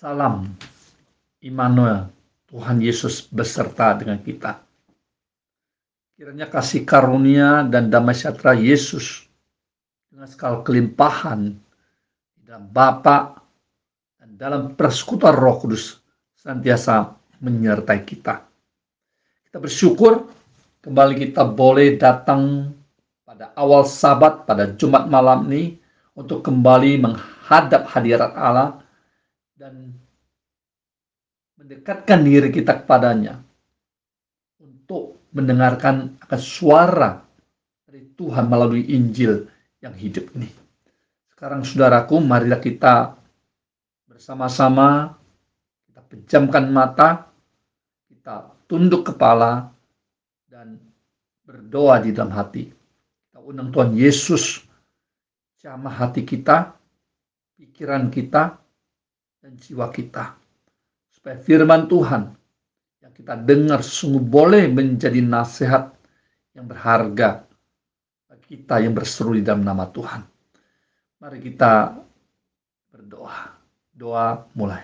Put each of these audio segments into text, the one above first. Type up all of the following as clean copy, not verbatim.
Salam Immanuel, Tuhan Yesus beserta dengan kita. Kiranya kasih karunia dan damai sejahtera Yesus dengan segala kelimpahan dalam Bapa dan dalam persekutuan Roh Kudus senantiasa menyertai kita. Kita bersyukur kembali kita boleh datang pada awal Sabat pada Jumat malam ini untuk kembali menghadap hadirat Allah dan mendekatkan diri kita kepadanya untuk mendengarkan akan suara dari Tuhan melalui Injil yang hidup ini. Sekarang saudaraku, marilah kita bersama-sama kita pejamkan mata, kita tunduk kepala dan berdoa di dalam hati. Kita undang Tuhan Yesus jamah hati kita, pikiran kita, dan jiwa kita. Supaya firman Tuhan yang kita dengar sungguh boleh menjadi nasihat yang berharga bagi kita yang berseru di dalam nama Tuhan. Mari kita berdoa. Doa mulai.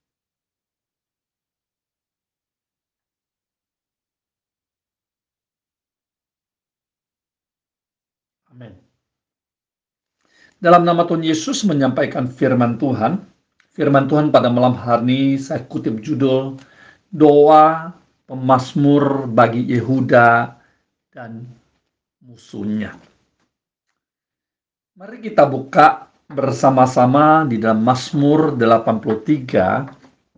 Amin. Dalam nama Tuhan Yesus menyampaikan firman Tuhan. Firman Tuhan pada malam hari ini saya kutip judul Doa Pemazmur bagi Yehuda dan musuhnya. Mari kita buka bersama-sama di dalam Mazmur 83.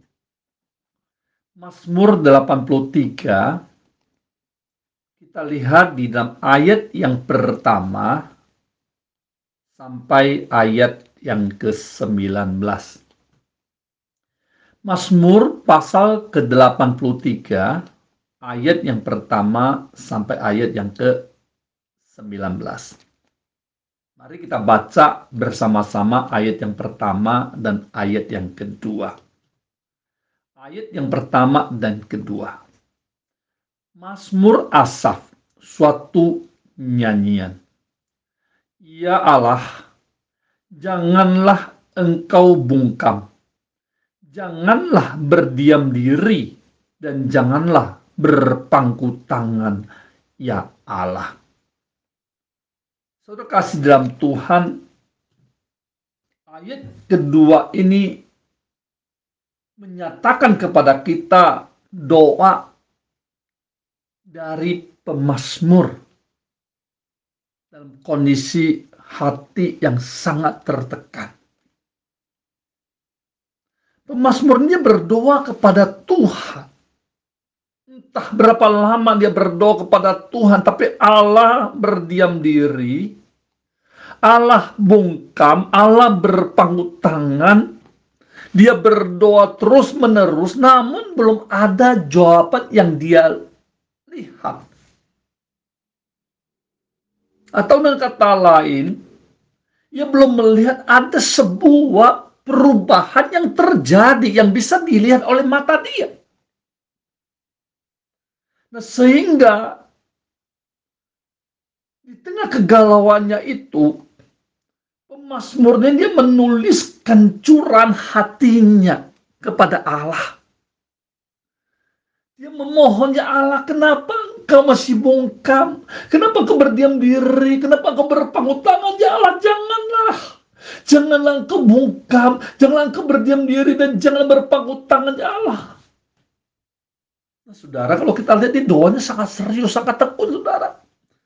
Mazmur 83 kita lihat di dalam ayat yang pertama sampai ayat yang ke-19. Mazmur pasal ke-83 ayat yang pertama sampai ayat yang ke-19. Mari kita baca bersama-sama ayat yang pertama dan ayat yang kedua. Ayat yang pertama dan kedua. Mazmur Asaf, suatu nyanyian. Ya Allah, janganlah engkau bungkam. Janganlah berdiam diri dan janganlah berpangku tangan, ya Allah. Saudara kasih dalam Tuhan, ayat kedua ini menyatakan kepada kita doa dari pemazmur dalam kondisi hati yang sangat tertekan. Pemazmurnya berdoa kepada Tuhan. Entah berapa lama dia berdoa kepada Tuhan, tapi Allah berdiam diri, Allah bungkam, Allah berpangku tangan, dia berdoa terus-menerus, namun belum ada jawaban yang dia lihat. Atau dengan kata lain, dia belum melihat ada sebuah perubahan yang terjadi yang bisa dilihat oleh mata dia. Nah, sehingga di tengah kegalauannya itu, pemazmurnya dia menuliskan curahan hatinya kepada Allah. Dia memohon, ya Allah, kenapa engkau masih bungkam? Kenapa engkau berdiam diri? Kenapa engkau berpangku tangan? Ya Allah, janganlah. Janganlah engkau bungkam, janganlah engkau berdiam diri, dan jangan berpangku tangan, ya Allah. Nah, saudara, kalau kita lihat di doanya sangat serius, sangat tekun, saudara.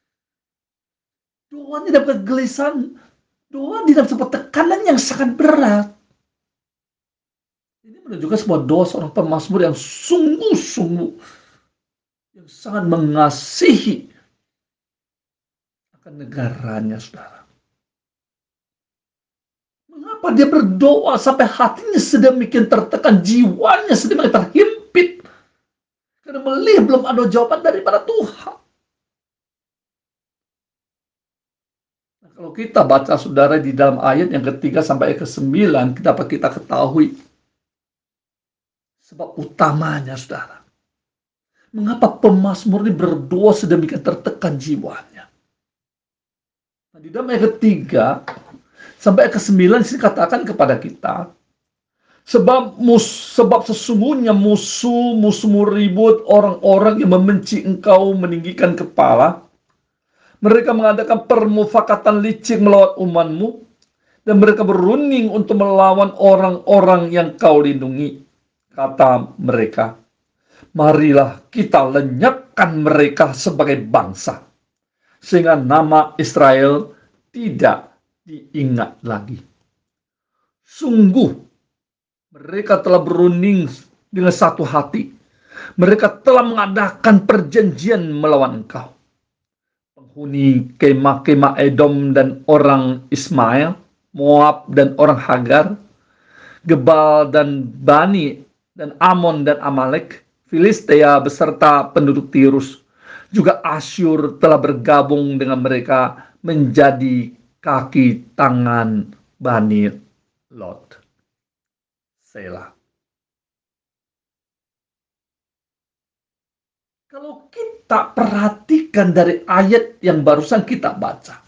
Doa di dalam kegelisahan, doa di dalam sebuah tekanan yang sangat berat. Ini menunjukkan sebuah doa seorang pemazmur yang sungguh-sungguh, yang sangat mengasihi akan negaranya, saudara. Mengapa dia berdoa sampai hatinya sedemikian tertekan, jiwanya sedemikian terhimpit? Karena melihat belum ada jawaban daripada Tuhan. Nah, kalau kita baca, saudara, di dalam ayat yang ketiga sampai ayat ke-9, dapat kita ketahui sebab utamanya, saudara. Mengapa pemazmur ini berdoa sedemikian tertekan jiwanya? Nah, di dalam ayat ketiga sampai ayat ke-9 dikatakan kepada kita, Sebab sesungguhnya musuhmu ribut, orang-orang yang membenci engkau meninggikan kepala. Mereka mengadakan permufakatan licik melawan umatmu, dan mereka berunding untuk melawan orang-orang yang kau lindungi. Kata mereka, marilah kita lenyapkan mereka sebagai bangsa, sehingga nama Israel tidak diingat lagi. Sungguh, mereka telah berunding dengan satu hati. Mereka telah mengadakan perjanjian melawan engkau. Penghuni kemah-kemah Edom dan orang Ismail, Moab dan orang Hagar, Gebal dan Bani dan Amon dan Amalek, Filistia beserta penduduk Tirus, juga Asyur telah bergabung dengan mereka menjadi kaki tangan Bani Lot. Selah. Kalau kita perhatikan dari ayat yang barusan kita baca,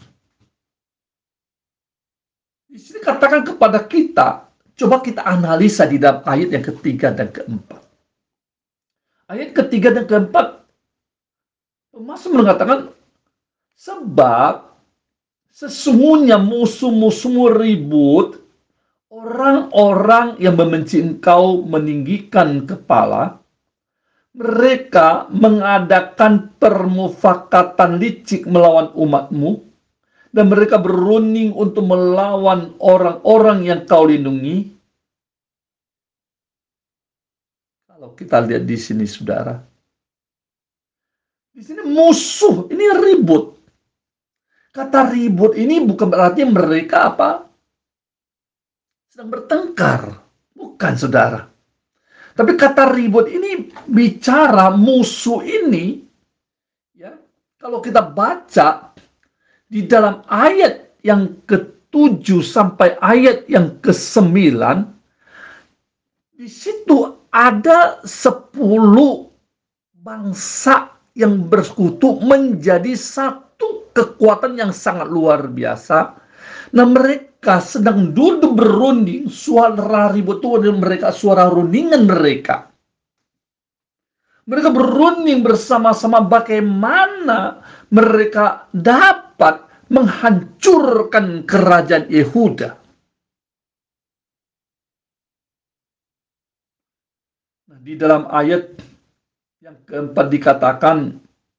di sini katakan kepada kita, coba kita analisa di dalam ayat yang ketiga dan keempat. Ayat ketiga dan keempat, Mazmur mengatakan, sebab sesungguhnya musuh-musuhmu ribut, orang-orang yang membenci engkau meninggikan kepala, mereka mengadakan permufakatan licik melawan umatmu, dan mereka berunding untuk melawan orang-orang yang kau lindungi. Kalau kita lihat di sini, saudara, di sini musuh, ini ribut. Kata ribut ini bukan berarti mereka sedang bertengkar. Bukan, saudara. Tapi kata ribut ini bicara musuh ini, ya, kalau kita baca di dalam ayat yang ke-7 sampai ayat yang ke-9, di situ ada 10 bangsa yang bersekutu menjadi satu kekuatan yang sangat luar biasa. Nah, mereka sedang duduk berunding, suara ribut itu mereka, suara rundingan mereka. Mereka berunding bersama-sama bagaimana mereka dapat menghancurkan kerajaan Yehuda. Nah, di dalam ayat yang keempat dikatakan,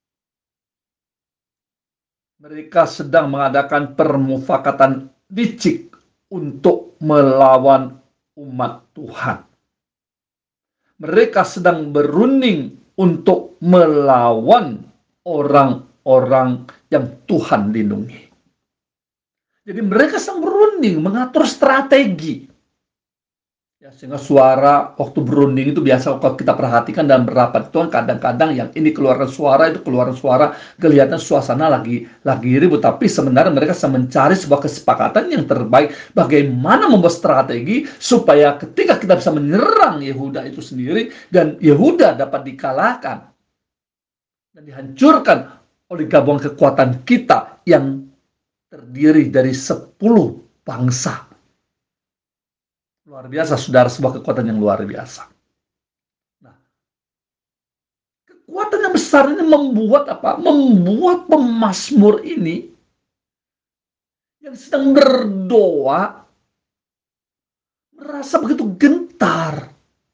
mereka sedang mengadakan permufakatan licik untuk melawan umat Tuhan. Mereka sedang berunding untuk melawan orang-orang yang Tuhan lindungi. Jadi mereka sedang berunding, mengatur strategi. Ya, sehingga suara waktu berunding itu biasa kalau kita perhatikan dalam berapat itu kadang-kadang yang ini keluaran suara, itu keluaran suara, kelihatan suasana lagi ribut, tapi sebenarnya mereka sedang mencari sebuah kesepakatan yang terbaik bagaimana membuat strategi supaya ketika kita bisa menyerang Yehuda itu sendiri dan Yehuda dapat dikalahkan dan dihancurkan oleh gabungan kekuatan kita yang terdiri dari 10 bangsa. Luar biasa, saudara, sebuah kekuatan yang luar biasa. Nah, kekuatan yang besar ini membuat Membuat pemazmur ini yang sedang berdoa merasa begitu gentar.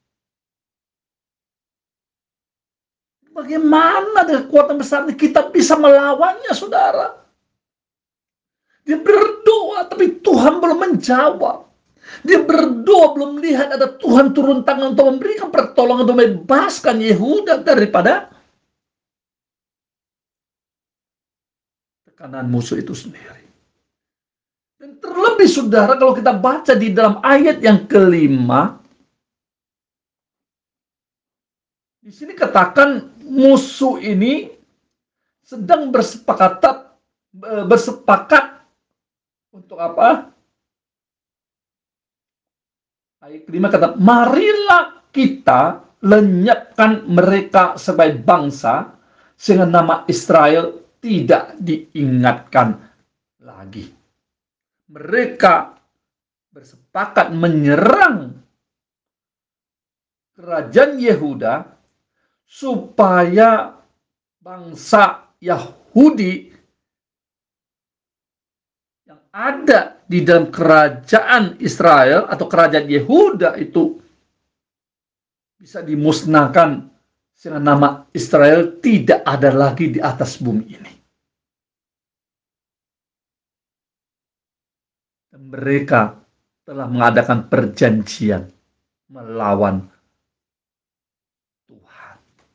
Bagaimana dengan kekuatan besar ini kita bisa melawannya, saudara? Dia berdoa, tapi Tuhan belum menjawab. Dia berdoa belum melihat ada Tuhan turun tangan untuk memberikan pertolongan untuk membebaskan Yehuda daripada tekanan musuh itu sendiri. Dan terlebih, saudara, kalau kita baca di dalam ayat yang kelima, di sini katakan musuh ini sedang bersepakat untuk apa? Ayat kelima kata, marilah kita lenyapkan mereka sebagai bangsa, sehingga nama Israel tidak diingatkan lagi. Mereka bersepakat menyerang kerajaan Yehuda supaya bangsa Yahudi yang ada di dalam kerajaan Israel atau kerajaan Yehuda itu bisa dimusnahkan sehingga nama Israel tidak ada lagi di atas bumi ini. Dan mereka telah mengadakan perjanjian melawan Tuhan.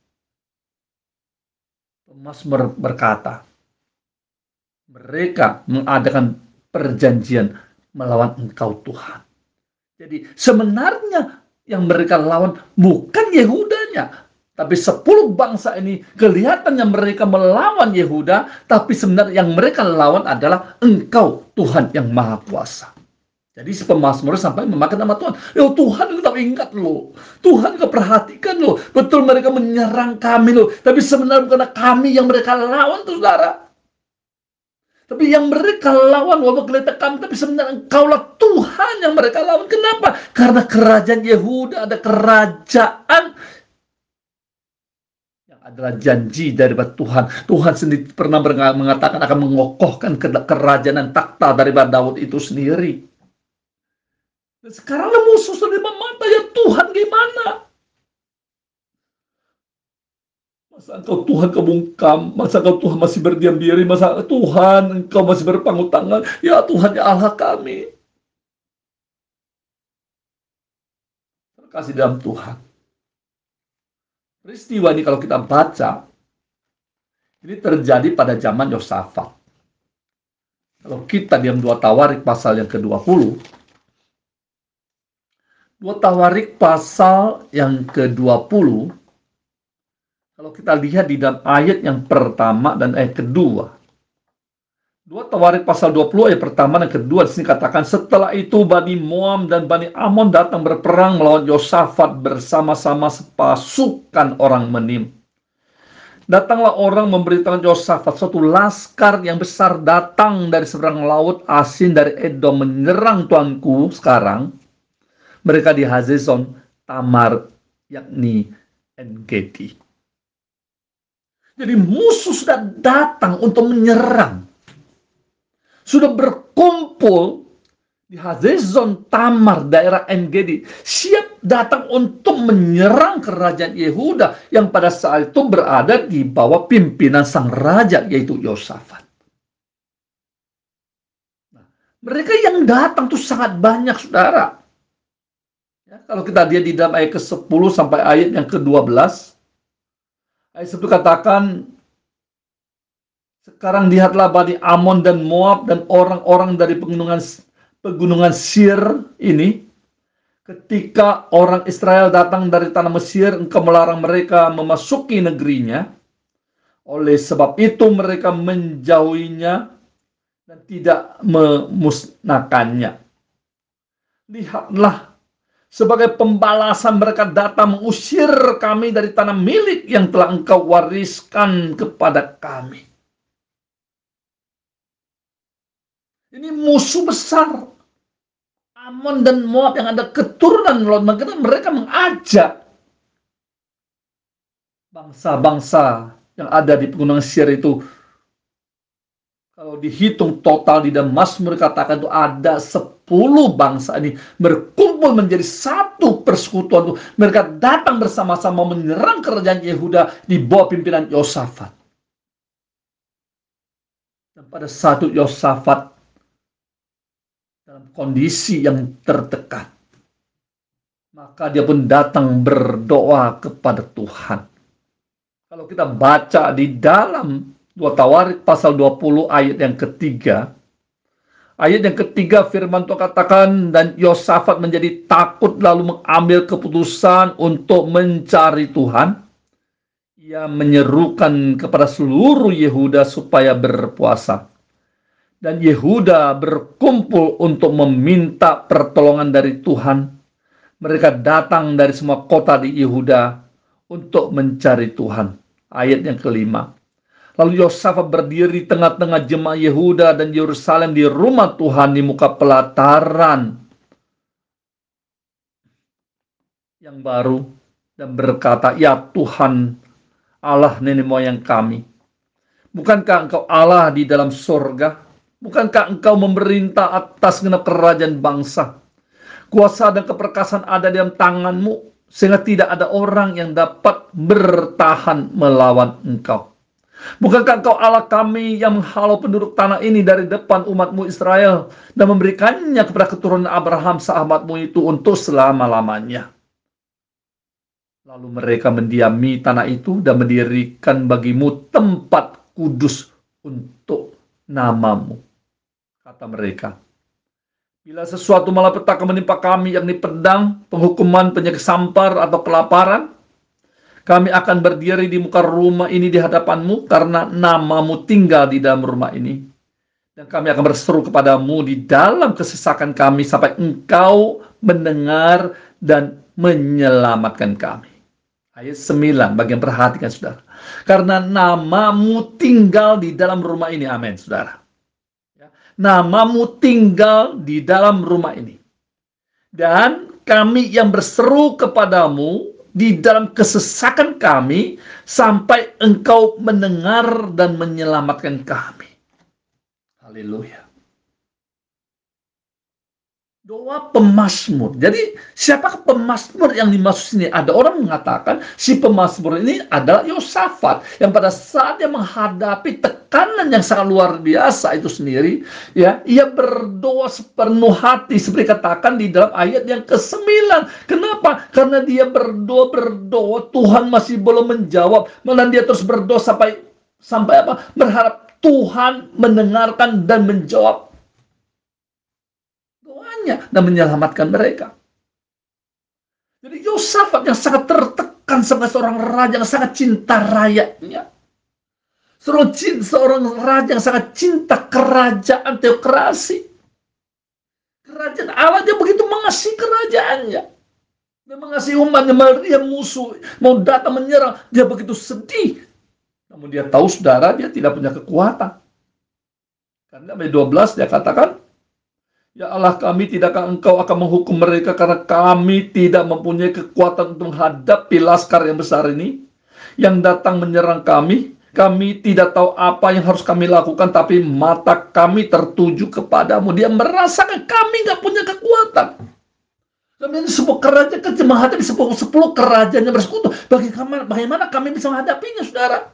Mazmur berkata, mereka mengadakan perjanjian melawan Engkau Tuhan. Jadi sebenarnya yang mereka lawan bukan Yehudanya, tapi 10 bangsa ini kelihatannya mereka melawan Yehuda, tapi sebenarnya yang mereka lawan adalah Engkau Tuhan yang Maha Kuasa. Jadi si pemazmur sampai memakai nama Tuhan. Ya Tuhan kita ingat loh. Tuhan kita perhatikan loh. Betul mereka menyerang kami loh. Tapi sebenarnya bukan kami yang mereka lawan tuh saudara. Tapi yang mereka lawan walaupun kelihatan kami, tapi sebenarnya Engkaulah Tuhan yang mereka lawan. Kenapa? Karena kerajaan Yehuda ada kerajaan yang adalah janji dari Tuhan. Tuhan sendiri pernah mengatakan akan mengokohkan kerajaan dan takhta daripada Daud itu sendiri. Dan sekarang musuh sudah memata, ya Tuhan gimana? Masa Engkau Tuhan kebungkam, masa Engkau Tuhan masih berdiam diri, masa Tuhan Engkau masih berpangku tangan, ya Tuhan ya Allah kami. Terkasih dalam Tuhan. Peristiwa ini kalau kita baca, ini terjadi pada zaman Yosafat. Kalau kita diam 2 Tawarik pasal yang ke-20, 2 Tawarik pasal yang ke-20, kalau kita lihat di dalam ayat yang pertama dan ayat kedua. 2 Tawarik pasal 20 ayat pertama dan kedua di sini katakan, setelah itu Bani Moab dan Bani Amon datang berperang melawan Yosafat bersama-sama sepasukan orang menim. Datanglah orang memberitakan Yosafat, suatu laskar yang besar datang dari seberang laut asin dari Edom menyerang tuanku sekarang. Mereka di Hazezon Tamar yakni En-Gedi. Jadi musuh sudah datang untuk menyerang. Sudah berkumpul di Hazezon Tamar, daerah En-Gedi. Siap datang untuk menyerang kerajaan Yehuda yang pada saat itu berada di bawah pimpinan sang raja, yaitu Yosafat. Nah, mereka yang datang itu sangat banyak, saudara. Ya, kalau kita lihat di dalam ayat ke-10 sampai ayat yang ke-12, ayat 1 katakan, sekarang lihatlah Bani Amon dan Moab dan orang-orang dari pegunungan Sir ini. Ketika orang Israel datang dari tanah Mesir, engkau melarang mereka memasuki negerinya. Oleh sebab itu mereka menjauhinya dan tidak memusnahkannya. Lihatlah, sebagai pembalasan mereka datang mengusir kami dari tanah milik yang telah engkau wariskan kepada kami. Ini musuh besar. Amon dan Moab yang ada keturunan Lot, mereka mengajak bangsa-bangsa yang ada di pegunungan Sir itu. Kalau dihitung total di dalam Mazmur katakan itu ada 10 bangsa ini berkumpul menjadi satu persekutuan. Mereka datang bersama-sama menyerang kerajaan Yehuda di bawah pimpinan Yosafat. Dan pada saat itu Yosafat dalam kondisi yang tertekan, maka dia pun datang berdoa kepada Tuhan. Kalau kita baca di dalam 2 Tawarik pasal 20 ayat yang ketiga. Ayat yang ketiga firman Tuhan katakan, dan Yosafat menjadi takut lalu mengambil keputusan untuk mencari Tuhan. Ia menyerukan kepada seluruh Yehuda supaya berpuasa. Dan Yehuda berkumpul untuk meminta pertolongan dari Tuhan. Mereka datang dari semua kota di Yehuda untuk mencari Tuhan. Ayat yang kelima. Lalu Yosafat berdiri di tengah-tengah jemaah Yehuda dan Yerusalem di rumah Tuhan di muka pelataran yang baru dan berkata, "Ya Tuhan, Allah nenek moyang kami, bukankah Engkau Allah di dalam sorga? Bukankah Engkau memerintah atas genap kerajaan bangsa? Kuasa dan keperkasaan ada dalam tangan-Mu, sehingga tidak ada orang yang dapat bertahan melawan Engkau. Bukankah Engkau Allah kami yang menghalau penduduk tanah ini dari depan umat-Mu Israel dan memberikannya kepada keturunan Abraham sahabat-Mu itu untuk selama-lamanya?" Lalu mereka mendiami tanah itu dan mendirikan bagimu tempat kudus untuk nama-Mu. Kata mereka, "Bila sesuatu malapetaka menimpa kami, yakni pedang, penghukuman, penyakit sampar, atau kelaparan, kami akan berdiri di muka rumah ini di hadapan-Mu, karena nama-Mu tinggal di dalam rumah ini. Dan kami akan berseru kepadamu di dalam kesesakan kami, sampai Engkau mendengar dan menyelamatkan kami." Ayat 9, bagian perhatikan saudara. Karena nama-Mu tinggal di dalam rumah ini. Amin, saudara. Nama-Mu tinggal di dalam rumah ini. Dan kami yang berseru kepadamu di dalam kesesakan kami, sampai Engkau mendengar dan menyelamatkan kami. Haleluya. Doa pemazmur. Jadi siapakah pemazmur yang dimaksud sini? Ada orang mengatakan si pemazmur ini adalah Yosafat, yang pada saat dia menghadapi tekanan yang sangat luar biasa itu sendiri, ya, ia berdoa sepenuh hati seperti katakan di dalam ayat yang ke-9. Kenapa? Karena dia berdoa, Tuhan masih belum menjawab, malah dia terus berdoa sampai apa? Berharap Tuhan mendengarkan dan menjawab dan menyelamatkan mereka. Jadi Yosafat yang sangat tertekan sebagai seorang raja yang sangat cinta rakyatnya. Seorang raja yang sangat cinta kerajaan teokrasi. Kerajaan Allah, dia begitu mengasihi kerajaannya. Dia mengasihi umatnya, dia musuh mau datang menyerang, dia begitu sedih. Namun dia tahu, saudara, dia tidak punya kekuatan. Karena ayat 12 dia katakan, "Ya Allah kami, tidakkah Engkau akan menghukum mereka karena kami tidak mempunyai kekuatan untuk menghadapi laskar yang besar ini yang datang menyerang kami? Kami tidak tahu apa yang harus kami lakukan, tapi mata kami tertuju kepadamu." Dia merasakan kami nggak punya kekuatan. Kami ini sebuah kerajaan kecil menghadapi 10 kerajaan yang bersekutu. Bagaimana kami bisa menghadapinya, saudara?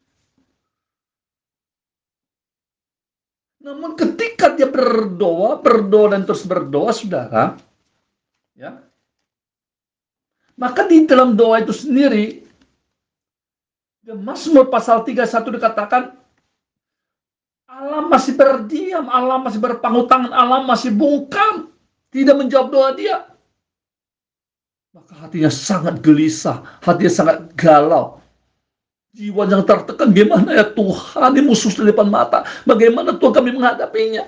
Namun ketika dia berdoa dan terus berdoa, saudara, ya, maka di dalam doa itu sendiri, di Mazmur pasal 31 dikatakan, Allah masih berdiam, Allah masih berpangku tangan, Allah masih bungkam, tidak menjawab doa dia. Maka hatinya sangat gelisah, hatinya sangat galau. Jiwa yang tertekan, gimana ya Tuhan, ini musuh di depan mata, bagaimana Tuhan kami menghadapinya?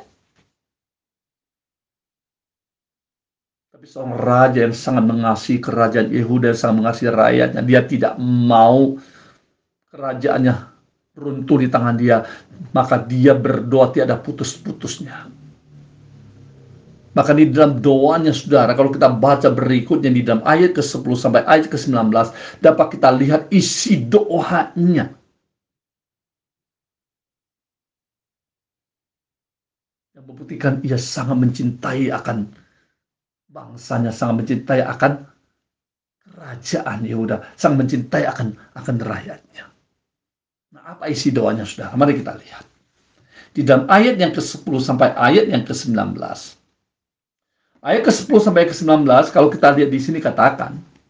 Tapi seorang raja yang sangat mengasihi kerajaan Yehuda, yang sangat mengasihi rakyatnya, dia tidak mau kerajaannya runtuh di tangan dia, maka dia berdoa tiada putus-putusnya. Maka di dalam doanya, saudara, kalau kita baca berikutnya di dalam ayat ke-10 sampai ayat ke-19, dapat kita lihat isi doanya. Yang membuktikan ia sangat mencintai akan bangsanya, sangat mencintai akan kerajaan Yehuda, sangat mencintai akan rakyatnya. Nah, apa isi doanya, saudara? Mari kita lihat. Di dalam ayat yang ke-10 sampai ayat yang ke-19. Ayat ke-10 sampai ke-19, kalau kita lihat di sini katakan,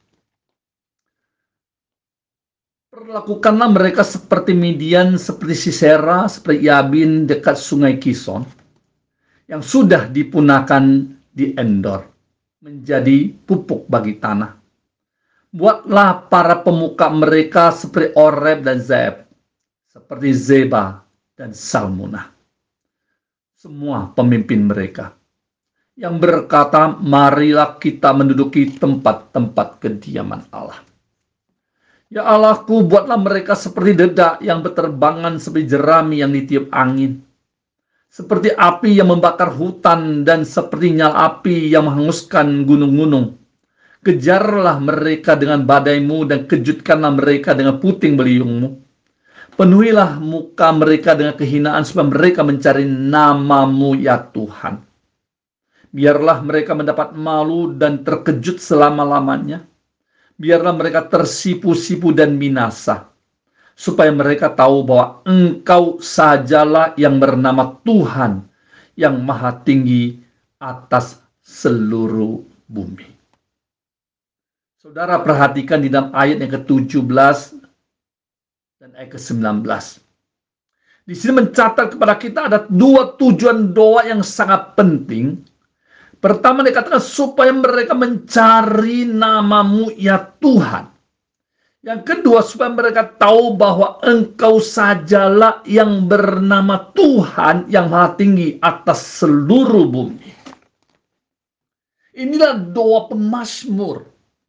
"Perlakukanlah mereka seperti Midian, seperti Sisera, seperti Yabin dekat sungai Kison, yang sudah dipunahkan di Endor, menjadi pupuk bagi tanah. Buatlah para pemuka mereka seperti Oreb dan Zeb, seperti Zeba dan Salmunah, semua pemimpin mereka, yang berkata, marilah kita menduduki tempat-tempat kediaman Allah. Ya Allahku, buatlah mereka seperti dedak yang berterbangan, seperti jerami yang ditiup angin, seperti api yang membakar hutan, dan seperti nyala api yang menghanguskan gunung-gunung. Kejarlah mereka dengan badaimu dan kejutkanlah mereka dengan puting beliungmu. Penuhilah muka mereka dengan kehinaan supaya mereka mencari namamu ya Tuhan. Biarlah mereka mendapat malu dan terkejut selama-lamanya. Biarlah mereka tersipu-sipu dan binasa. Supaya mereka tahu bahwa Engkau sajalah yang bernama Tuhan, yang maha tinggi atas seluruh bumi. Saudara perhatikan di dalam ayat yang ke-17 dan ayat ke-19. Di sini mencatat kepada kita ada dua tujuan doa yang sangat penting. Pertama dikatakan supaya mereka mencari namamu ya Tuhan. Yang kedua supaya mereka tahu bahwa Engkau sajalah yang bernama Tuhan yang maha tinggi atas seluruh bumi. Inilah doa pemazmur.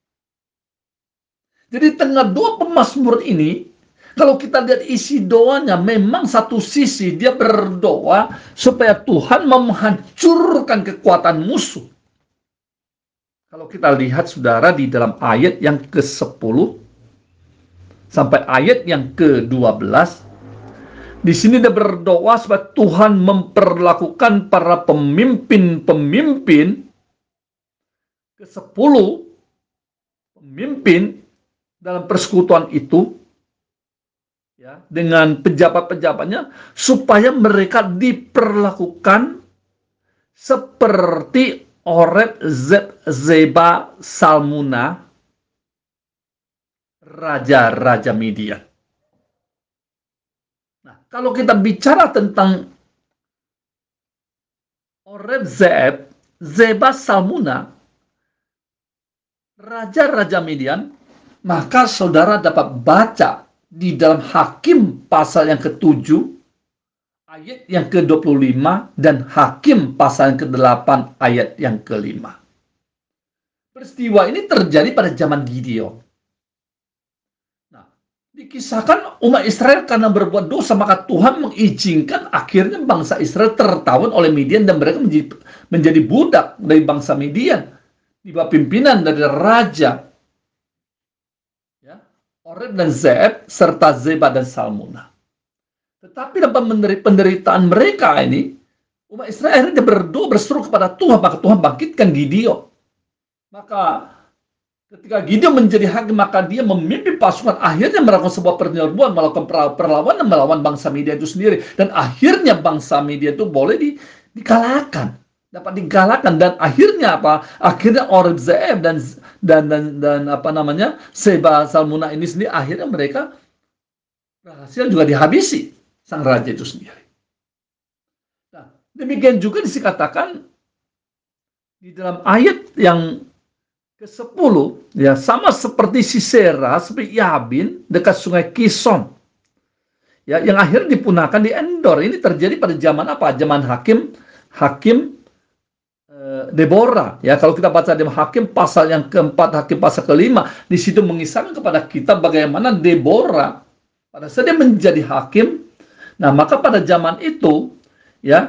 Jadi tengah doa pemazmur ini, kalau kita lihat isi doanya, memang satu sisi dia berdoa supaya Tuhan menghancurkan kekuatan musuh. Kalau kita lihat saudara di dalam ayat yang ke-10 sampai ayat yang ke-12, di sini dia berdoa supaya Tuhan memperlakukan para pemimpin-pemimpin ke-10 pemimpin dalam persekutuan itu, ya, dengan pejabat-pejabatnya, supaya mereka diperlakukan seperti Oreb, Zeb, Zeba, Salmuna, raja-raja Midian. Nah, kalau kita bicara tentang Oreb, Zeb, Zeba, Salmuna, raja-raja Midian, maka saudara dapat baca di dalam Hakim pasal yang ke-7, ayat yang ke-25, dan Hakim pasal yang ke-8, ayat yang ke-5. Peristiwa ini terjadi pada zaman Gideon. Nah, dikisahkan umat Israel karena berbuat dosa, maka Tuhan mengizinkan akhirnya bangsa Israel tertawan oleh Midian dan mereka menjadi budak dari bangsa Midian di bawah pimpinan dari raja Oreb dan Zeb, serta Zeba dan Salmuna. Tetapi dalam penderitaan mereka ini, umat Israel akhirnya berdoa berseru kepada Tuhan, maka Tuhan bangkitkan Gideon. Maka ketika Gideon menjadi hakim, maka dia memimpin pasukan, akhirnya melakukan sebuah penyerbuan, melakukan perlawanan melawan bangsa Midian itu sendiri. Dan akhirnya bangsa Midian itu boleh dikalahkan. Dapat digalakkan, dan akhirnya apa? Akhirnya Oreb, Zeb dan apa namanya, Zeba, Salmuna ini sendiri, akhirnya mereka berhasil juga dihabisi sang raja itu sendiri. Nah, demikian juga dikatakan di dalam ayat yang ke-10, ya, sama seperti Sisera, seperti Yabin dekat sungai Kison, ya, yang akhirnya dipunahkan di Endor. Ini terjadi pada zaman apa? Zaman Hakim Deborah, ya. Kalau kita baca di Hakim pasal yang keempat, Hakim pasal kelima, di situ mengisahkan kepada kita bagaimana Deborah pada saat dia menjadi hakim. Nah, maka pada zaman itu, ya,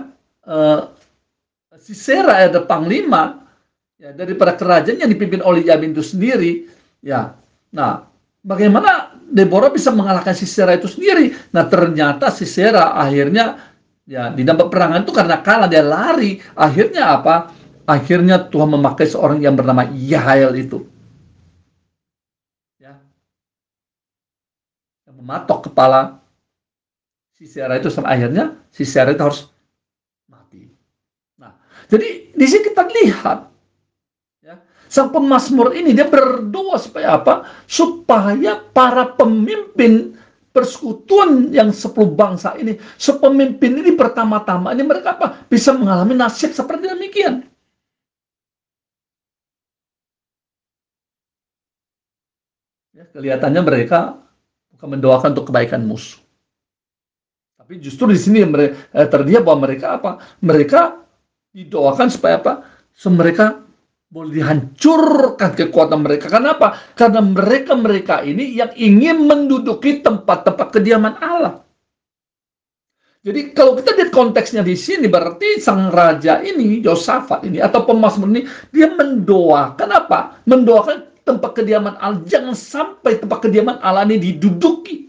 Sisera ada panglima, ya, daripada kerajaan yang dipimpin oleh Yabin itu sendiri, ya. Nah, bagaimana Deborah bisa mengalahkan Sisera itu sendiri? Nah, ternyata Sisera akhirnya, ya, di dalam peperangan itu karena kalah, dia lari. Akhirnya apa? Akhirnya Tuhan memakai seorang yang bernama Yahael itu, ya, yang mematok kepala Sisera itu, sampai akhirnya Sisera itu harus mati. Nah, jadi di sini kita lihat, ya, sang pemazmur ini dia berdoa supaya apa? Supaya para pemimpin persekutuan yang 10 bangsa ini, sepemimpin ini pertama-tama ini mereka apa? Bisa mengalami nasib seperti demikian. Ya, kelihatannya mereka bukan mendoakan untuk kebaikan musuh. Tapi justru di sini terlihat bahwa mereka apa? Mereka didoakan supaya apa? Supaya mereka boleh dihancurkan kekuatan mereka. Karena apa? Karena mereka ini yang ingin menduduki tempat-tempat kediaman Allah. Jadi kalau kita lihat konteksnya di sini, berarti sang raja ini, Yosafat ini, atau pemazmur ini, dia mendoakan apa? Mendoakan tempat kediaman Allah. Jangan sampai tempat kediaman Allah ini diduduki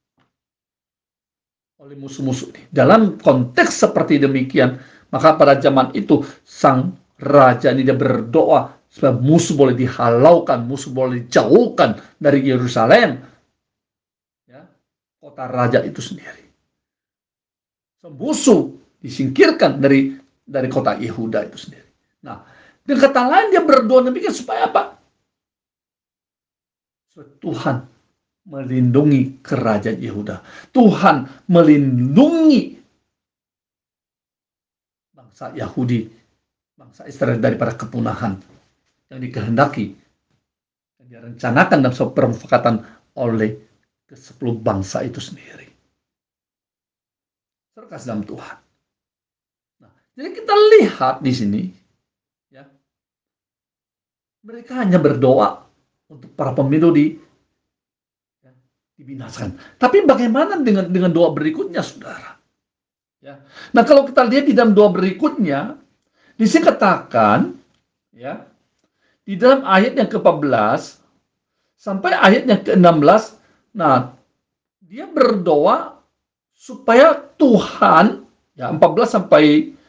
oleh musuh-musuh ini. Dalam konteks seperti demikian, maka pada zaman itu, sang raja ini dia berdoa supaya musuh boleh dihalaukan, musuh boleh dijauhkan dari Yerusalem, ya, kota raja itu sendiri. Musuh disingkirkan dari kota Yehuda itu sendiri. Nah, dengan kata lain dia berdoa demikian supaya apa? Supaya Tuhan melindungi kerajaan Yehuda. Tuhan melindungi bangsa Yahudi, bangsa Israel daripada kepunahan yang dikehendaki, yang direncanakan dalam sebuah permufakatan oleh ke-10 bangsa itu sendiri. Terkasih dalam Tuhan. Nah, jadi kita lihat di sini, ya, mereka hanya berdoa untuk para pemilu dibinasakan. Tapi bagaimana dengan doa berikutnya, saudara? Ya. Nah, kalau kita lihat di dalam doa berikutnya, di sini katakan, ya, di dalam ayat yang ke-14 sampai ayat yang ke-16, nah, dia berdoa supaya Tuhan, ya, 14 sampai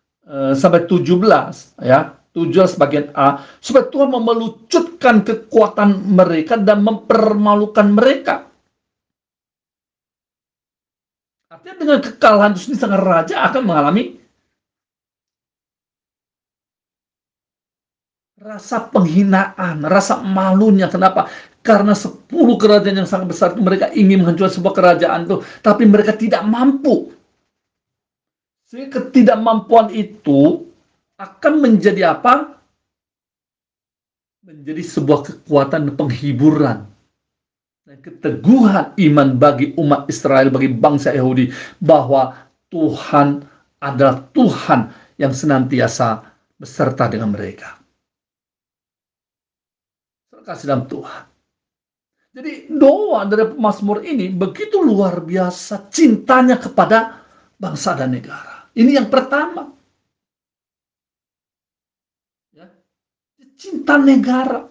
17, ya, 17 bagian A, supaya Tuhan memelucutkan kekuatan mereka dan mempermalukan mereka. Artinya dengan kekalahan itu sendiri, sang raja akan mengalami rasa penghinaan, rasa malunya. Kenapa? Karena 10 kerajaan yang sangat besar itu, mereka ingin menghancurkan sebuah kerajaan itu, tapi mereka tidak mampu. Sehingga ketidakmampuan itu akan menjadi apa? Menjadi sebuah kekuatan penghiburan dan keteguhan iman bagi umat Israel, bagi bangsa Yahudi, bahwa Tuhan adalah Tuhan yang senantiasa beserta dengan mereka. Terkasih dalam Tuhan. Jadi doa dari pemazmur ini begitu luar biasa cintanya kepada bangsa dan negara. Ini yang pertama. Ya. Cinta negara.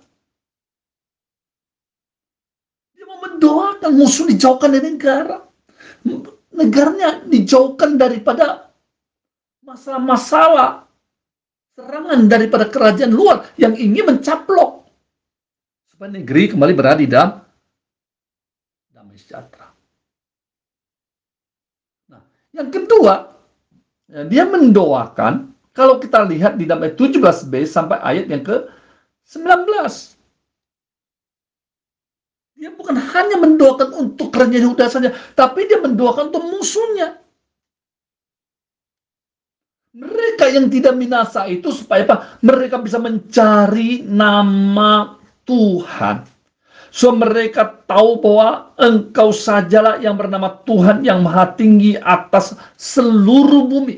Dia mau mendoakan musuh dijauhkan dari negara. Negaranya dijauhkan daripada masalah-masalah, serangan daripada kerajaan luar yang ingin mencaplok. Supaya negeri kembali berada di dalam damai sejahtera. Nah, yang kedua, dia mendoakan, kalau kita lihat di dalam ayat 17b sampai ayat yang ke-19. Dia bukan hanya mendoakan untuk kerajaan Yehuda saja, tapi dia mendoakan untuk musuhnya. Mereka yang tidak binasa itu supaya apa? Mereka bisa mencari nama Tuhan. So mereka tahu bahwa Engkau sajalah yang bernama Tuhan yang maha tinggi atas seluruh bumi.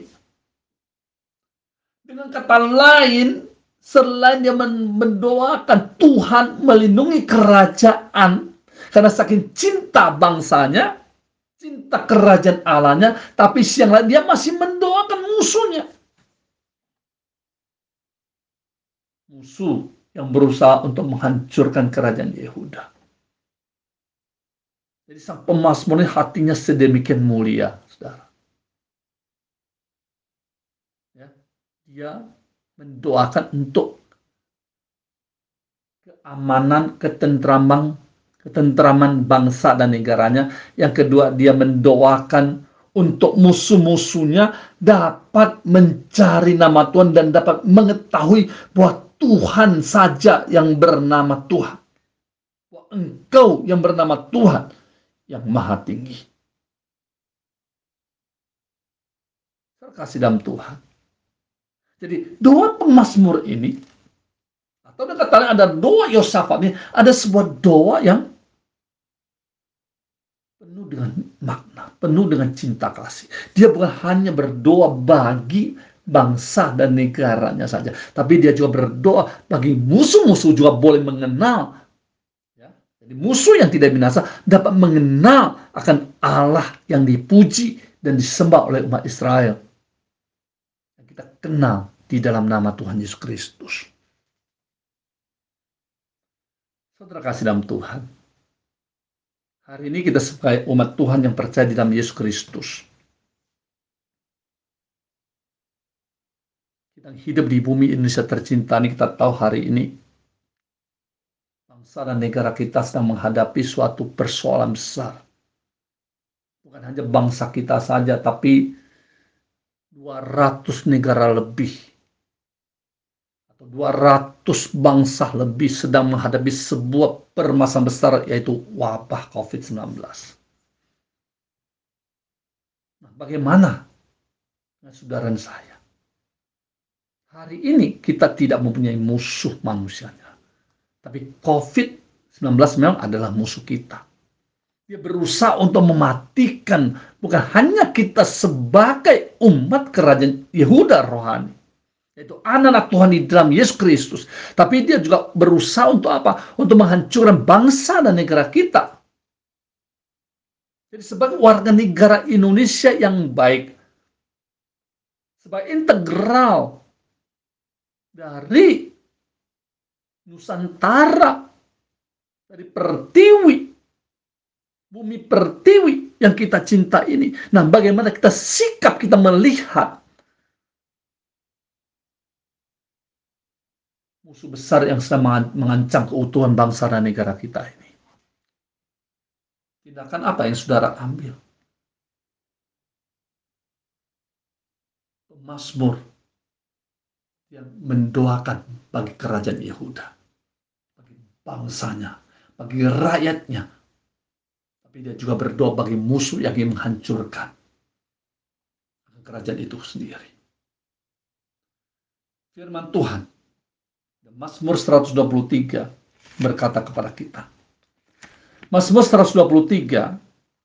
Dengan kata lain, selain dia mendoakan Tuhan melindungi kerajaan, karena saking cinta bangsanya, cinta kerajaan Allahnya, tapi siang lain dia masih mendoakan musuhnya. Musuh yang berusaha untuk menghancurkan kerajaan Yehuda. Jadi sang pemazmur ini hatinya sedemikian mulia, saudara. Ya, dia mendoakan untuk keamanan, ketentraman bangsa dan negaranya. Yang kedua, dia mendoakan untuk musuh-musuhnya dapat mencari nama Tuhan dan dapat mengetahui bahwa Tuhan saja yang bernama Tuhan. Bahwa Engkau yang bernama Tuhan yang maha tinggi. Terkasih dalam Tuhan. Jadi doa pemazmur ini, atau kata ada doa Yosafat ini, ada sebuah doa yang penuh dengan makna, penuh dengan cinta kasih. Dia bukan hanya berdoa bagi bangsa dan negaranya saja, tapi dia juga berdoa bagi musuh-musuh juga boleh mengenal. Ya. Jadi musuh yang tidak binasa dapat mengenal akan Allah yang dipuji dan disembah oleh umat Israel. Yang kita kenal di dalam nama Tuhan Yesus Kristus. Saudara kasih dalam Tuhan, hari ini kita sebagai umat Tuhan yang percaya di dalam Yesus Kristus, kita hidup di bumi Indonesia tercinta ini, kita tahu hari ini bangsa dan negara kita sedang menghadapi suatu persoalan besar. Bukan hanya bangsa kita saja, tapi 200 negara lebih atau 200 bangsa lebih sedang menghadapi sebuah permasalahan besar, yaitu wabah COVID-19. Nah, bagaimana saudara dan saya? Hari ini kita tidak mempunyai musuh manusianya, tapi COVID-19 memang adalah musuh kita. Dia berusaha untuk mematikan bukan hanya kita sebagai umat kerajaan Yehuda rohani, yaitu anak-anak Tuhan di dalam Yesus Kristus, tapi dia juga berusaha untuk apa? Untuk menghancurkan bangsa dan negara kita. Jadi sebagai warga negara Indonesia yang baik, sebagai integral dari Nusantara, dari Pertiwi, bumi Pertiwi yang kita cinta ini. Nah, bagaimana kita sikap kita melihat musuh besar yang sedang mengancam keutuhan bangsa dan negara kita ini? Tindakan apa yang saudara ambil? Mazmur yang mendoakan bagi kerajaan Yehuda, bagi bangsanya, bagi rakyatnya. Tapi dia juga berdoa bagi musuh yang ingin menghancurkan kerajaan itu sendiri. Firman Tuhan, Mazmur 123 berkata kepada kita. Mazmur 123,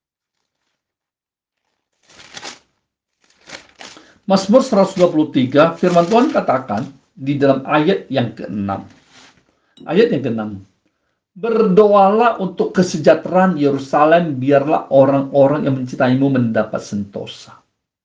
Mazmur 123, firman Tuhan katakan di dalam ayat yang ke-6. Ayat yang ke-6. Berdoalah untuk kesejahteraan Yerusalem, biarlah orang-orang yang mencintaimu mendapat sentosa.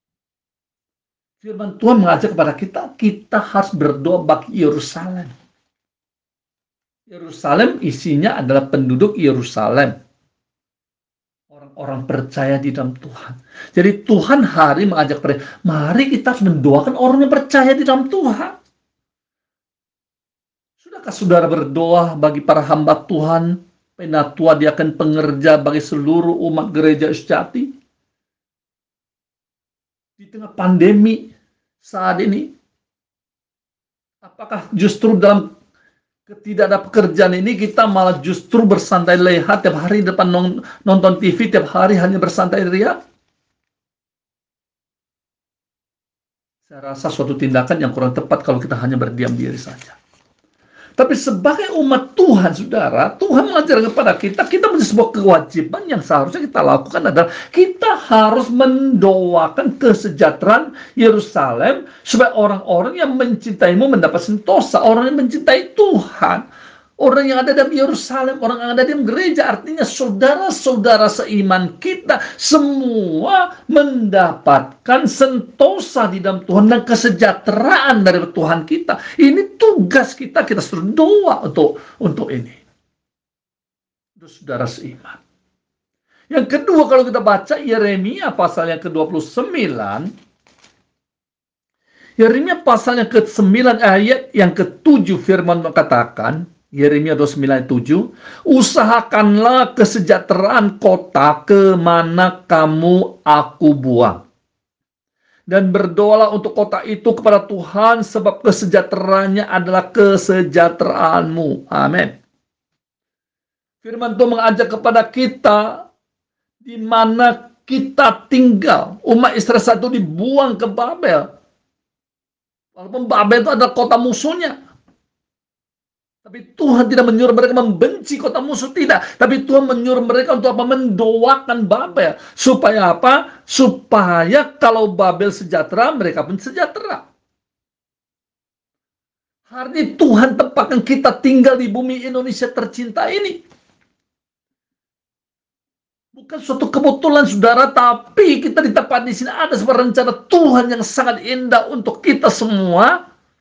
Firman Tuhan mengajak kepada kita harus berdoa bagi Yerusalem. Yerusalem isinya adalah penduduk Yerusalem. Orang-orang percaya di dalam Tuhan. Jadi Tuhan hari mengajak mereka, mari kita mendoakan orang yang percaya di dalam Tuhan. Sudahkah saudara berdoa bagi para hamba Tuhan, penatua, diaken, pengerja, bagi seluruh umat gereja sejati? Di tengah pandemi saat ini, apakah justru dalam ketidak ada pekerjaan ini kita malah justru bersantai leha tiap hari depan nonton TV, tiap hari hanya bersantai ria? Saya rasa suatu tindakan yang kurang tepat kalau kita hanya berdiam diri saja. Tapi sebagai umat Tuhan, saudara, Tuhan mengajar kepada kita punya sebuah kewajiban yang seharusnya kita lakukan adalah kita harus mendoakan kesejahteraan Yerusalem supaya orang-orang yang mencintaimu mendapat sentosa, orang yang mencintai Tuhan, orang yang ada dalam Yerusalem, orang yang ada di gereja, artinya saudara-saudara seiman kita semua mendapatkan sentosa di dalam Tuhan dan kesejahteraan dari Tuhan kita. Ini tugas kita suruh doa untuk ini. Itu saudara seiman. Yang kedua, kalau kita baca Yeremia pasal yang ke-29, Yeremia pasal yang ke-9 ayat yang ke-7 firman mengatakan, Yeremia 29:7, usahakanlah kesejahteraan kota kemana kamu aku buang. Dan berdoalah untuk kota itu kepada Tuhan, sebab kesejahteraannya adalah kesejahteraanmu. Amin. Firman Tuhan mengajak kepada kita, di mana kita tinggal. Umat Israel satu dibuang ke Babel. Walaupun Babel itu adalah kota musuhnya. Tapi Tuhan tidak menyuruh mereka membenci kota musuh, tidak. Tapi Tuhan menyuruh mereka untuk apa? Mendoakan Babel. Supaya apa? Supaya kalau Babel sejahtera, mereka pun sejahtera. Hari ini Tuhan tempatkan kita tinggal di bumi Indonesia tercinta ini. Bukan suatu kebetulan, saudara, tapi kita di tempat di sini ada sebuah rencana Tuhan yang sangat indah untuk kita semua,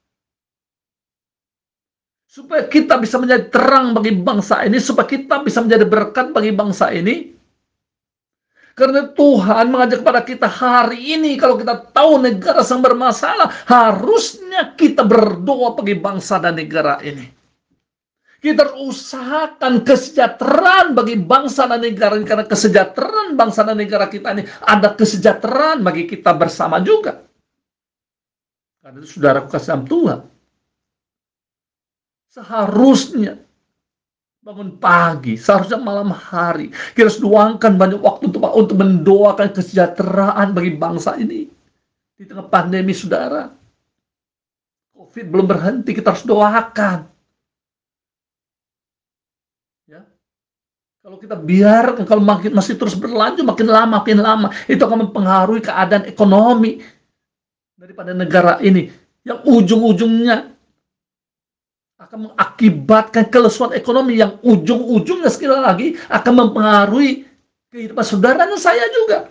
supaya kita bisa menjadi terang bagi bangsa ini, supaya kita bisa menjadi berkat bagi bangsa ini. Karena Tuhan mengajak kepada kita hari ini, kalau kita tahu negara sedang bermasalah, harusnya kita berdoa bagi bangsa dan negara ini. Kita harus usahakan kesejahteraan bagi bangsa dan negara ini, karena kesejahteraan bangsa dan negara kita ini ada kesejahteraan bagi kita bersama juga. Karena itu, saudaraku kasih dalam Tuhan, seharusnya bangun pagi, seharusnya malam hari, kita harus luangkan banyak waktu untuk mendoakan kesejahteraan bagi bangsa ini. Di tengah pandemi, saudara, COVID belum berhenti, kita harus doakan. Ya, kalau kita biarkan, kalau masih terus berlanjut, makin lama, itu akan mempengaruhi keadaan ekonomi daripada negara ini, yang ujung-ujungnya akan mengakibatkan kelesuan ekonomi, yang ujung-ujungnya sekali lagi akan mempengaruhi kehidupan saudara dan saya juga.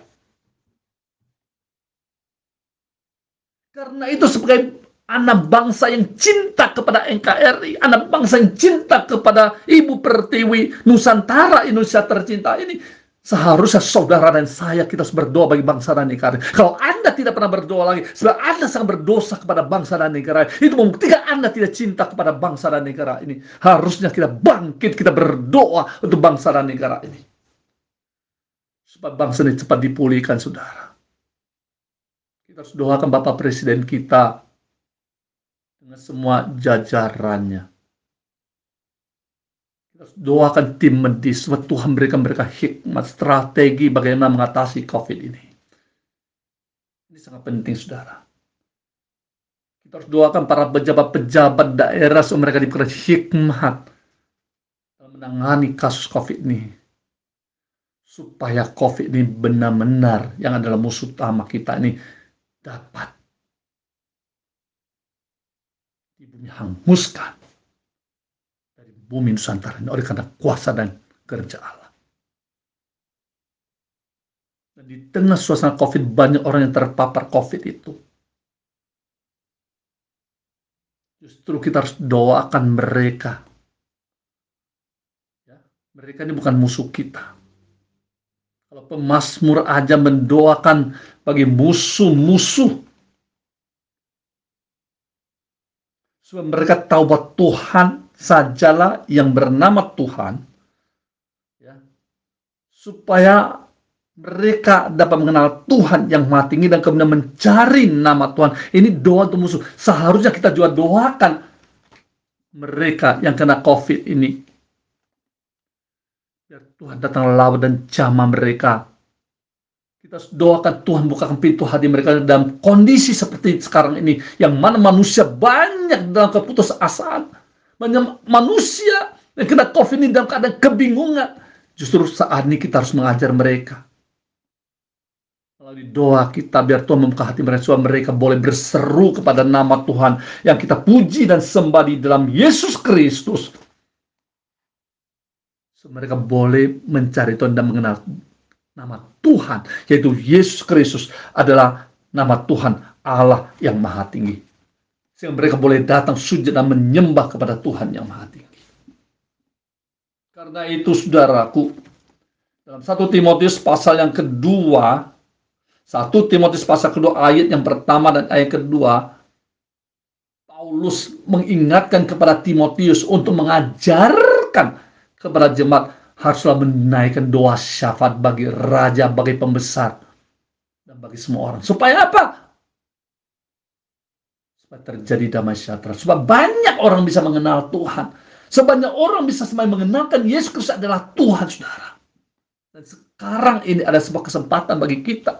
Karena itu, sebagai anak bangsa yang cinta kepada NKRI, anak bangsa yang cinta kepada Ibu Pertiwi Nusantara Indonesia tercinta ini, seharusnya saudara dan saya, kita harus berdoa bagi bangsa dan negara. Kalau Anda tidak pernah berdoa lagi, sebab Anda sangat berdosa kepada bangsa dan negara, itu membuktikan Anda tidak cinta kepada bangsa dan negara ini. Harusnya kita bangkit, kita berdoa untuk bangsa dan negara ini, supaya bangsa ini cepat dipulihkan, saudara. Kita harus doakan Bapak Presiden kita dengan semua jajarannya. Doakan tim medis, supaya Tuhan berikan mereka hikmat, strategi bagaimana mengatasi COVID ini. Ini sangat penting, saudara. Kita harus doakan para pejabat-pejabat daerah supaya mereka diberikan hikmat dalam menangani kasus COVID ini. Supaya COVID ini benar-benar yang adalah musuh utama kita ini dapat dibumi hanguskan bumi Nusantara ini oleh karena kuasa dan kerja Allah. Dan di tengah suasana COVID, banyak orang yang terpapar COVID itu. Justru kita harus doakan mereka. Ya, mereka ini bukan musuh kita. Kalau pemazmur aja mendoakan bagi musuh-musuh, supaya mereka tahu bahwa Tuhan sajalah yang bernama Tuhan, ya, supaya mereka dapat mengenal Tuhan yang Maha Tinggi dan kemudian mencari nama Tuhan. Ini doa untuk musuh. Seharusnya kita juga doakan mereka yang kena COVID ini, biar Tuhan datang lawan dan jamah mereka. Kita doakan Tuhan bukakan pintu hati mereka dalam kondisi seperti sekarang ini, yang mana manusia banyak dalam keputusasaan. Banyak manusia yang kena COVID ini dalam keadaan kebingungan. Justru saat ini kita harus mengajar mereka melalui doa kita, biar Tuhan membuka hati mereka, supaya mereka boleh berseru kepada nama Tuhan yang kita puji dan sembah di dalam Yesus Kristus. Supaya mereka boleh mencari Tuhan dan mengenal nama Tuhan, yaitu Yesus Kristus adalah nama Tuhan Allah yang Maha Tinggi. Sehingga mereka boleh datang sujud dan menyembah kepada Tuhan yang Maha Tinggi. Karena itu, saudaraku, dalam 1 Timotius pasal yang kedua, 1 Timotius pasal kedua ayat yang pertama dan ayat kedua, Paulus mengingatkan kepada Timotius untuk mengajarkan kepada jemaat haruslah menaikkan doa syafaat bagi raja, bagi pembesar, dan bagi semua orang. Supaya apa? Supaya terjadi damai sejahtera, supaya banyak orang bisa mengenal Tuhan, sebanyak orang bisa semakin mengenalkan Yesus Kristus adalah Tuhan, saudara. Dan sekarang ini ada sebuah kesempatan bagi kita.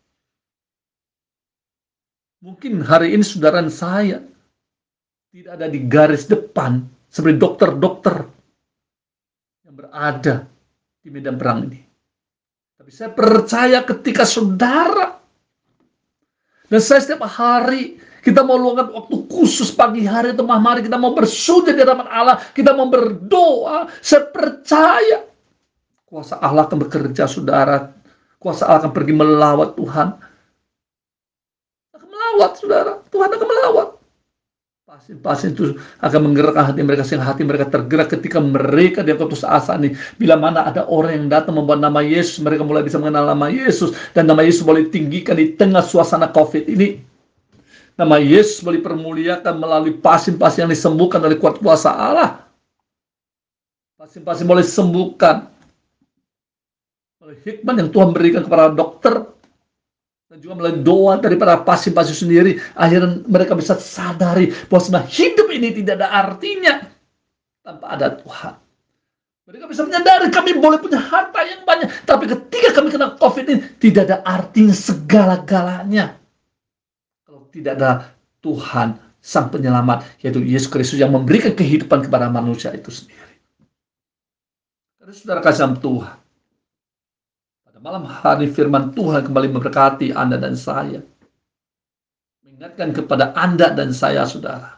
Mungkin hari ini saudara dan saya tidak ada di garis depan seperti dokter-dokter yang berada di medan perang ini. Tapi saya percaya ketika saudara dan saya setiap hari kita mau luangkan waktu khusus pagi hari atau malam hari, kita mau bersujud di hadapan Allah, kita mau berdoa, saya percaya Kuasa Allah akan bekerja, saudara. Kuasa Allah akan pergi melawat Tuhan. Akan melawat, saudara. Tuhan akan melawat. Pasien-pasien itu akan menggerakkan hati mereka, sehingga hati mereka tergerak ketika mereka dia putus asa nih. Bila mana ada orang yang datang membawa nama Yesus, mereka mulai bisa mengenal nama Yesus, dan nama Yesus boleh tinggikan di tengah suasana COVID ini. Nama Yesus boleh permuliakan melalui pasien-pasien yang disembuhkan oleh kuat kuasa Allah. Pasien-pasien boleh sembuhkan oleh hikmat yang Tuhan berikan kepada dokter, dan juga melalui doa daripada pasien-pasien sendiri. Akhirnya mereka bisa sadari bahwa sebenarnya hidup ini tidak ada artinya tanpa ada Tuhan. Mereka bisa menyadari kami boleh punya harta yang banyak, tapi ketika kami kena COVID ini tidak ada artinya segala-galanya kalau tidak ada Tuhan Sang Penyelamat, yaitu Yesus Kristus yang memberikan kehidupan kepada manusia itu sendiri. Karena saudara kasih dalam Tuhan, pada malam hari firman Tuhan kembali memberkati Anda dan saya, mengingatkan kepada Anda dan saya, saudara,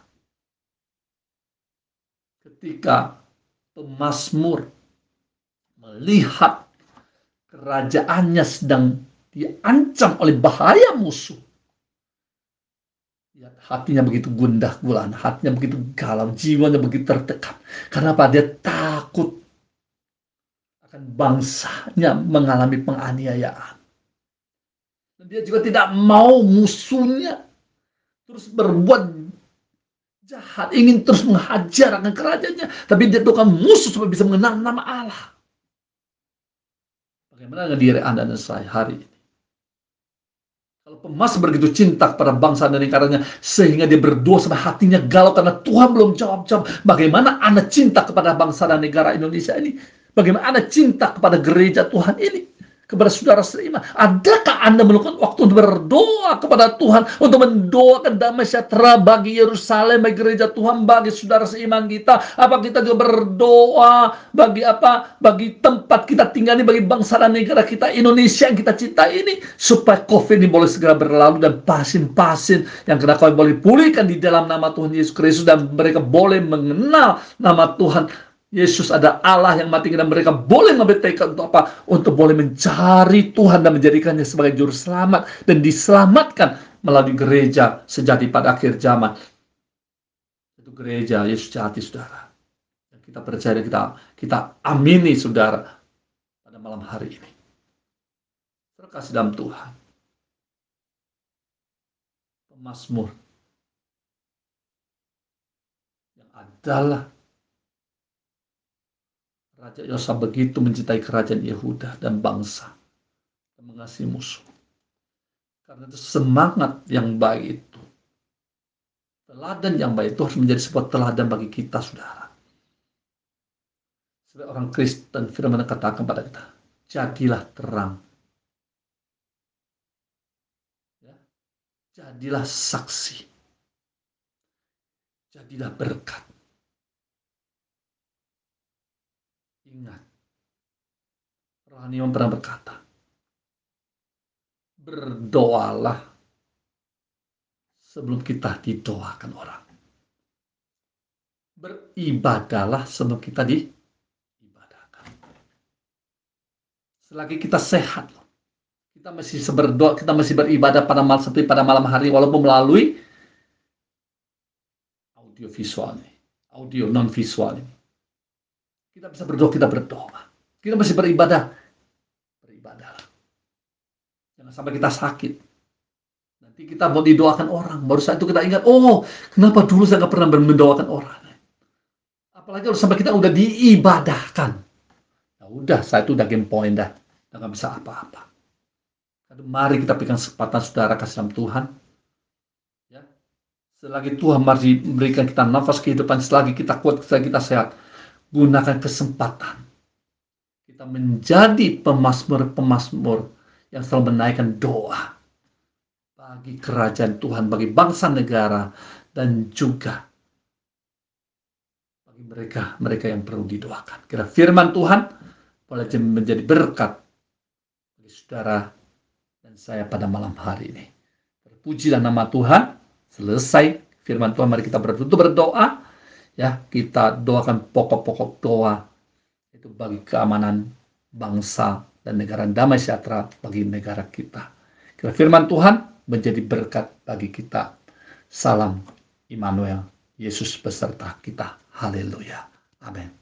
ketika pemazmur melihat kerajaannya sedang diancam oleh bahaya musuh, hatinya begitu gundah gulana, hatinya begitu galau, jiwanya begitu tertekan. Kenapa? Dia takut akan bangsanya mengalami penganiayaan. Dan dia juga tidak mau musuhnya terus berbuat jahat, ingin terus menghajar akan kerajaannya. Tapi dia tuh kan musuh supaya bisa mengenal nama Allah. Bagaimana dengan diri Anda dan saya hari ini? Kalau pemazmur begitu cinta kepada bangsa dan negaranya, sehingga dia berdoa sampai hatinya galau karena Tuhan belum jawab-jawab. Bagaimana Anda cinta kepada bangsa dan negara Indonesia ini? Bagaimana Anda cinta kepada gereja Tuhan ini? Kepada saudara seiman, adakah Anda meluangkan waktu untuk berdoa kepada Tuhan, untuk mendoakan damai sejahtera bagi Yerusalem, bagi gereja Tuhan, bagi saudara seiman kita? Apa kita juga berdoa bagi apa? Bagi tempat kita tinggal ini, bagi bangsa dan negara kita Indonesia yang kita cintai ini, supaya COVID ini boleh segera berlalu dan pasien-pasien yang kena COVID boleh pulihkan di dalam nama Tuhan Yesus Kristus, dan mereka boleh mengenal nama Tuhan Yesus ada Allah yang mati, dan mereka boleh mengambil tekad untuk apa? Untuk boleh mencari Tuhan dan menjadikannya sebagai juru selamat, dan diselamatkan melalui gereja sejati pada akhir zaman. Itu gereja Yesus sejati, saudara. Dan kita percaya, kita amini, saudara, pada malam hari ini. Terkasih dalam Tuhan, pemazmur yang adalah Raja Yosa begitu mencintai kerajaan Yehuda dan bangsa, dan mengasihi musuh. Karena itu semangat yang baik itu, teladan yang baik itu harus menjadi sebuah teladan bagi kita, saudara. Sebagai orang Kristen, firman katakan pada kita, jadilah terang. Ya. Jadilah saksi. Jadilah berkat. Ingat, rohani yang pernah berkata, berdoalah sebelum kita didoakan orang. Beribadahlah sebelum kita diibadahkan. Selagi kita sehat, kita masih berdoa, kita masih beribadah pada malam seperti pada malam hari, walaupun melalui audio visual ini, audio non visual ini. Kita bisa berdoa, kita berdoa. Kita masih beribadah, beribadahlah. Jangan sampai kita sakit. Nanti kita mau didoakan orang, baru saat itu kita ingat, oh, kenapa dulu saya nggak pernah mendoakan orang. Apalagi kalau sampai kita udah diibadahkan. Ya udah, saya itu udah game point dah. Udah nggak bisa apa-apa. Mari kita berikan kesempatan, saudara kasih dalam Tuhan. Ya. Selagi Tuhan masih memberikan kita nafas kehidupan, selagi kita kuat, selagi kita sehat, gunakan kesempatan. Kita menjadi pemazmur-pemazmur yang selalu menaikkan doa bagi kerajaan Tuhan, bagi bangsa negara, dan juga bagi mereka yang perlu didoakan. Kira firman Tuhan boleh menjadi berkat bagi saudara dan saya pada malam hari ini. Terpujilah nama Tuhan. Selesai firman Tuhan, mari kita berdoa. Ya, kita doakan pokok-pokok doa itu bagi keamanan bangsa, dan negara damai sejahtera bagi negara kita. Kiranya firman Tuhan menjadi berkat bagi kita. Salam Immanuel, Yesus beserta kita. Haleluya. Amin.